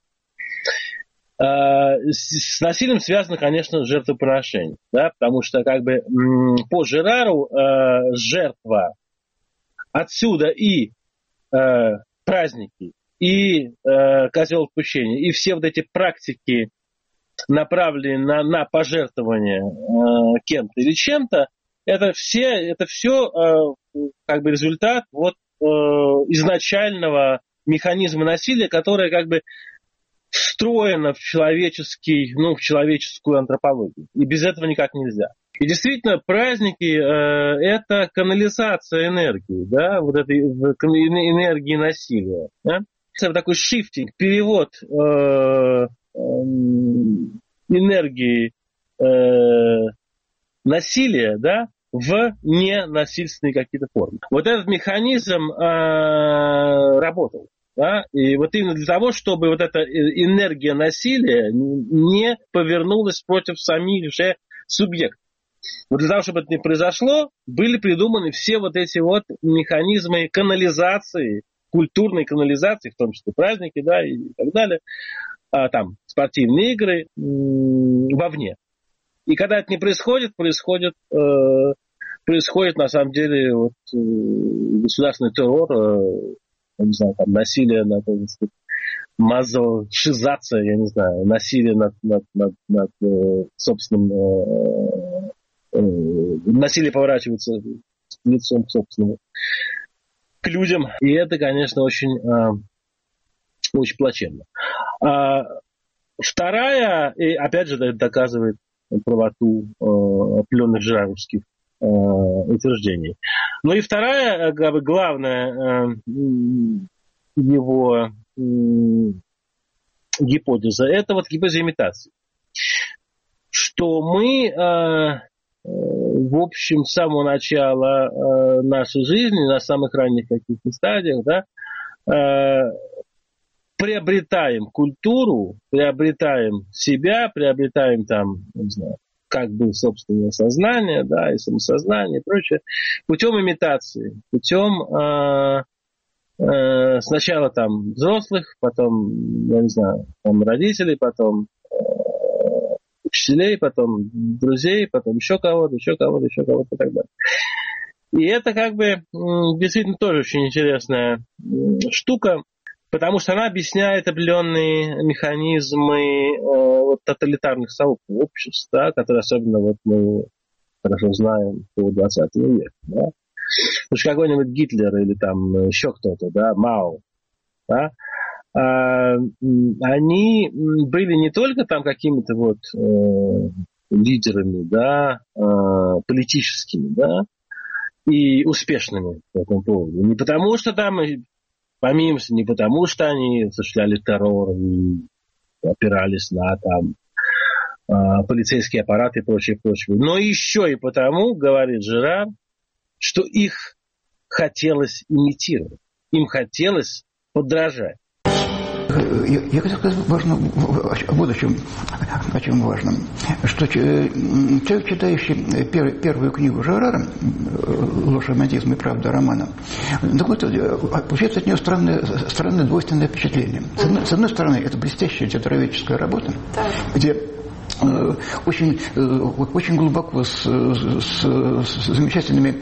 С насилием связано, конечно, жертвоприношение, да, потому что по Жерару жертва, отсюда и праздники, и козел отпущения, и все эти практики, направленные на пожертвование кем-то или чем-то, это все результат изначального механизма насилия, которое встроено в человеческую антропологию. И без этого никак нельзя. И действительно, праздники это канализация энергии, да, этой энергии насилия. Да? Это такой шифтинг, перевод энергии насилия, да, в ненасильственные какие-то формы. Этот механизм работал. Да? И именно для того, чтобы эта энергия насилия не повернулась против самих же субъектов. Для того, чтобы это не произошло, были придуманы все эти механизмы канализации, культурной канализации, в том числе праздники, да, и так далее, спортивные игры вовне. И когда это не происходит, происходит на самом деле государственный террор, насилие мазохизация, я не знаю, насилие над собственным... насилие поворачивается лицом к собственному, к людям. И это, конечно, очень плачевно. Вторая, и опять же, это доказывает правоту определенных жироровских утверждений. Ну и вторая, как бы, главная его гипотеза, это вот гипотеза имитации. Что мы, в общем, с самого начала нашей жизни, на самых ранних каких-то стадиях, да, приобретаем культуру, приобретаем себя, приобретаем там, не знаю, как бы собственное сознание, да, и самосознание и прочее, путем имитации, путем сначала там взрослых, потом, я не знаю, там родителей, потом учителей, потом друзей, потом еще кого-то и так далее. И это как бы действительно тоже очень интересная штука, потому что она объясняет определенные механизмы тоталитарных сообществ, да, которые особенно вот мы хорошо знаем по 20 веку. Да. Потому что какой-нибудь Гитлер или там еще кто-то, да, Мао, да, они были не только там какими-то вот лидерами, да, политическими, да, и успешными по этому поводу. Не потому что там, помимо, не потому что они осуществляли террор и опирались на там полицейские аппараты и прочее, но еще и потому, говорит Жерар, что их хотелось имитировать, им хотелось подражать. Я хотел сказать вот о чем важно. Что человек, читающий первую книгу Жерара «Ложь, романтизм и правда романа», получается от нее странное двойственное впечатление. С одной стороны, это блестящая театроведческая работа, где очень глубоко с замечательными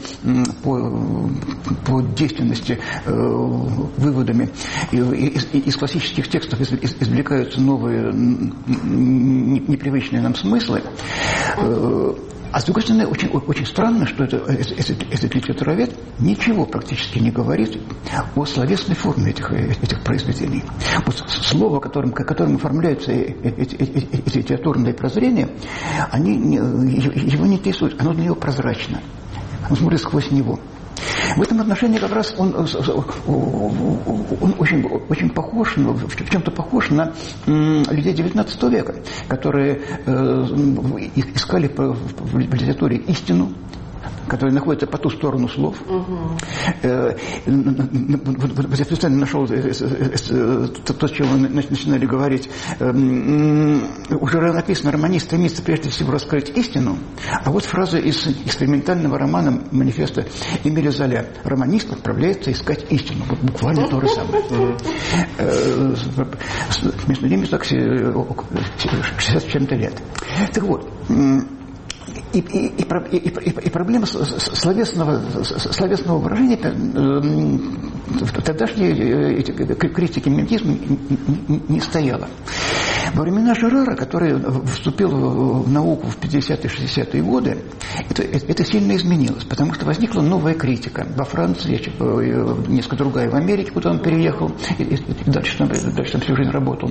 по действенности выводами из классических текстов извлекаются новые непривычные нам смыслы. А с другой стороны, очень странно, что этот литературовед ничего практически не говорит о словесной форме этих произведений. Вот слово, которым оформляются эти литературные прозрения, его не интересуют, оно для него прозрачно. Он смотрит сквозь него. В этом отношении как раз он очень похож, в чем-то похож на людей XIX века, которые искали в литературе истину, которые находятся по ту сторону слов. Я специально нашел то, с чего мы начинали говорить. Уже написано, романист стремится прежде всего раскрыть истину, а вот фраза из экспериментального романа манифеста Эмиля Золя. Романист отправляется искать истину. Вот буквально то же самое. Между ними так 60 с чем-то лет. Так вот, и проблема словесного выражения тогдашней критики мементизма не стояла. Во времена Жерара, который вступил в науку в 50-е, 60-е годы, это сильно изменилось, потому что возникла новая критика. Во Франции, несколько другая в Америке, куда он переехал, и дальше там всю жизнь работал.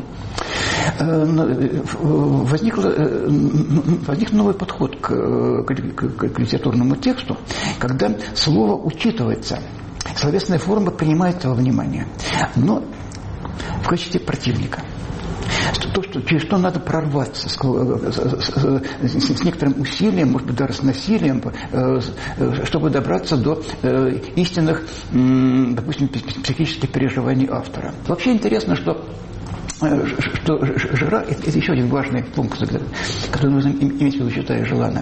Возник новый подход к литературному тексту, когда слово учитывается, словесная форма принимается во внимание, но в качестве противника. Через что надо прорваться с некоторым усилием, может быть, даже с насилием, чтобы добраться до истинных, допустим, психических переживаний автора. Вообще интересно, что Жерар, это еще один важный пункт, который нужно иметь в виду, читая Жерара.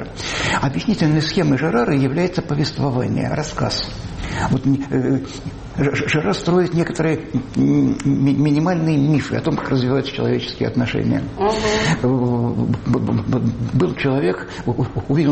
Объяснительной схемой Жерара является повествование, рассказ. Вот Жерар строит некоторые минимальные мифы о том, как развиваются человеческие отношения. Был человек, увидел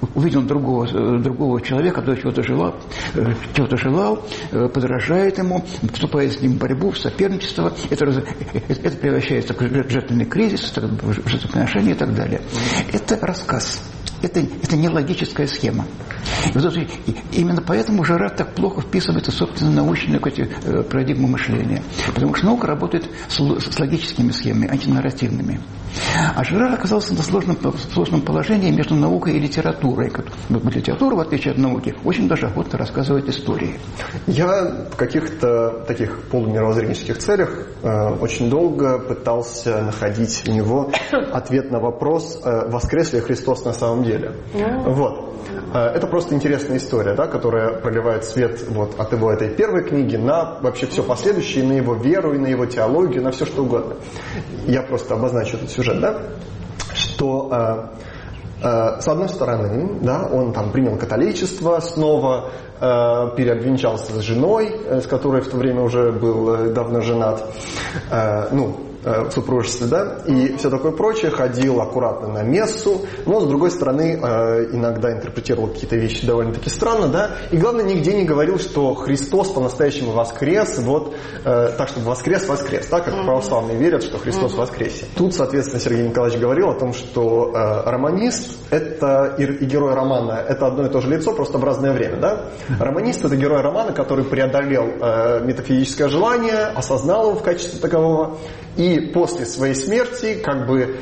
другого человека, который чего-то желал, подражает ему, вступает с ним в борьбу, в соперничество. Это превращается в жертвенный кризис, в жертвоприношение и так далее. Это рассказ. Это не логическая схема. Именно поэтому Жерар так плохо вписывается в собственную научную парадигму мышления. Потому что наука работает с логическими схемами, антинарративными. А Жерар оказался на сложном положении между наукой и литературой. Литература, в отличие от науки, очень даже охотно рассказывает истории. Я в каких-то таких полумировоззренческих целях очень долго пытался находить у него ответ на вопрос, воскрес ли Христос на самом деле. Вот. Это просто интересная история, да, которая проливает свет вот от его этой первой книги на вообще все последующее, на его веру, и на его теологию, на все что угодно. Я просто обозначу этот сюжет, да, что с одной стороны, да, он там принял католичество снова, переобвенчался с женой, с которой в то время уже был давно женат, в супружестве, да, и все такое прочее, ходил аккуратно на мессу, но, с другой стороны, иногда интерпретировал какие-то вещи довольно-таки странно, да, и, главное, нигде не говорил, что Христос по-настоящему воскрес, вот, так, чтобы воскрес, да, как православные верят, что Христос воскресе. Тут, соответственно, Сергей Николаевич говорил о том, что романист это и герой романа, это одно и то же лицо, просто в разное время, да. Романист это герой романа, который преодолел метафизическое желание, осознал его в качестве такового, и после своей смерти как бы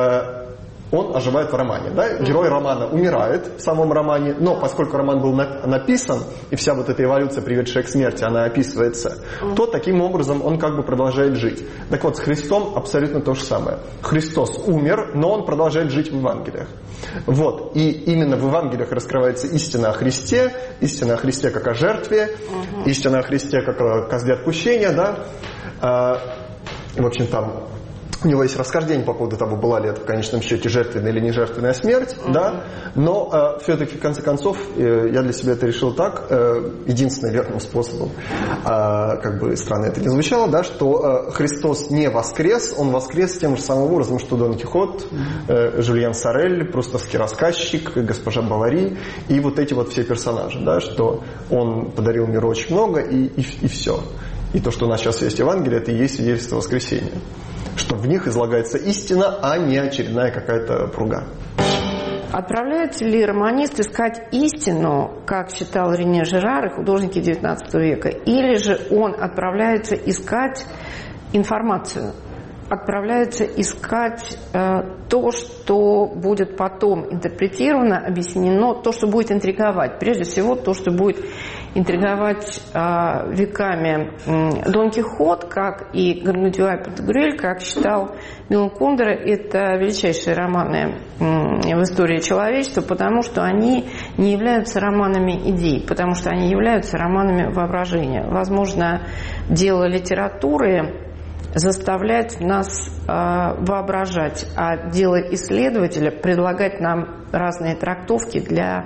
он оживает в романе. Да? Герой романа умирает в самом романе, но поскольку роман был написан, и вся вот эта эволюция, приведшая к смерти, она описывается, то таким образом он как бы продолжает жить. Так вот, с Христом абсолютно то же самое. Христос умер, но он продолжает жить в Евангелиях. Вот. И именно в Евангелиях раскрывается истина о Христе как о жертве, истина о Христе как о козле отпущения, да. В общем, там у него есть расхождение по поводу того, была ли это в конечном счете жертвенная или не жертвенная смерть, да, но все-таки в конце концов я для себя это решил так, единственным верным способом, как бы странно это не звучало, да, что Христос не воскрес, он воскрес тем же самым образом, что Дон Кихот, Жюльен Сорель, прусский рассказчик, госпожа Бавари и вот эти вот все персонажи, да, что он подарил миру очень много и все. И то, что у нас сейчас есть Евангелие, это и есть свидетельство воскресения. Что в них излагается истина, а не очередная какая-то пруга. Отправляется ли романист искать истину, как считал Рене Жерар и художники XIX века, или же он отправляется искать информацию, отправляется искать то, что будет потом интерпретировано, объяснено, то, что будет интриговать. Прежде всего, то, что будет интриговать веками Дон Кихот, как и Гаргантюа и Пантагрюэль, как считал Милан Кундера, это величайшие романы в истории человечества, потому что они не являются романами идей, потому что они являются романами воображения. Возможно, дело литературы заставлять нас воображать, а дело исследователя предлагать нам разные трактовки для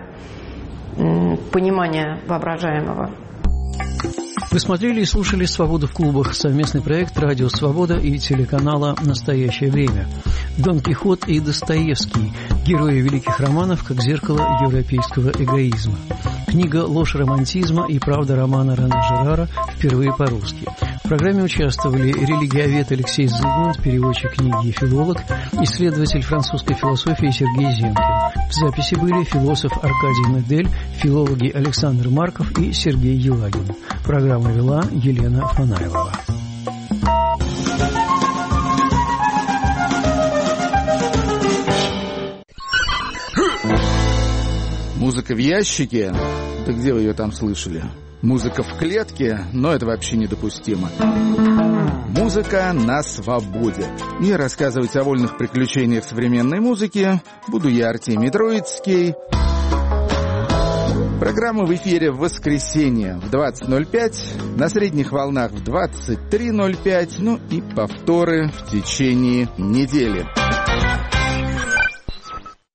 понимания воображаемого. Вы смотрели и слушали «Свобода в клубах» — совместный проект «Радио Свобода» и телеканала «Настоящее время». Дон Кихот и Достоевский – герои великих романов, как зеркало европейского эгоизма. Книга «Ложь романтизма» и «Правда» романа Рене Жерара впервые по-русски. В программе участвовали религиовед Алексей Зыгмунд, переводчик книги и филолог, исследователь французской философии Сергей Зенкин. В записи были философ Аркадий Медель, филологи Александр Марков и Сергей Елагин. Программу вела Елена Фанайлова. Музыка в ящике? Да где вы ее там слышали? Музыка в клетке? Но это вообще недопустимо. Музыка на свободе. И рассказывать о вольных приключениях современной музыки буду я, Артемий Троицкий. Программа в эфире в воскресенье в 20:05, на средних волнах в 23:05, ну и повторы в течение недели.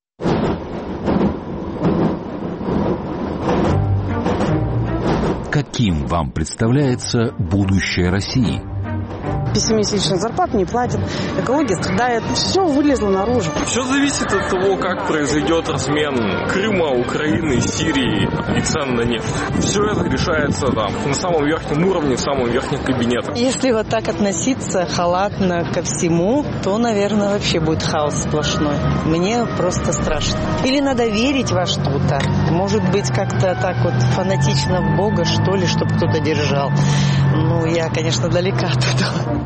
Какие Каким вам представляется будущее России? 5-месячных зарплат не платят, экология страдает, все вылезло наружу. Все зависит от того, как произойдет размен Крыма, Украины, Сирии и цен на нефть. Все это решается там на самом верхнем уровне, в самом верхнем кабинете. Если вот так относиться халатно ко всему, то, наверное, вообще будет хаос сплошной. Мне просто страшно. Или надо верить во что-то. Может быть, как-то так вот фанатично в Бога, что ли, чтобы кто-то держал. Ну, я, конечно, далека от этого.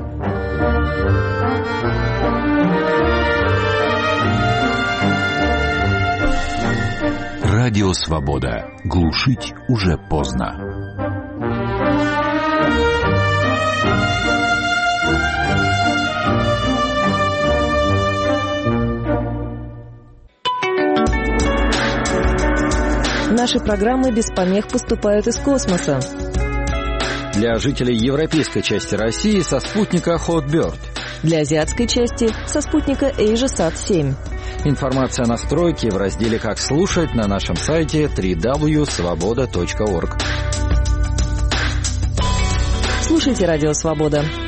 Радио «Свобода». Глушить уже поздно. Наши программы без помех поступают из космоса. Для жителей европейской части России со спутника Hotbird. Для азиатской части со спутника AsiaSat-7. Информация о настройке в разделе «Как слушать» на нашем сайте www.svoboda.org. Слушайте «Радио Свобода».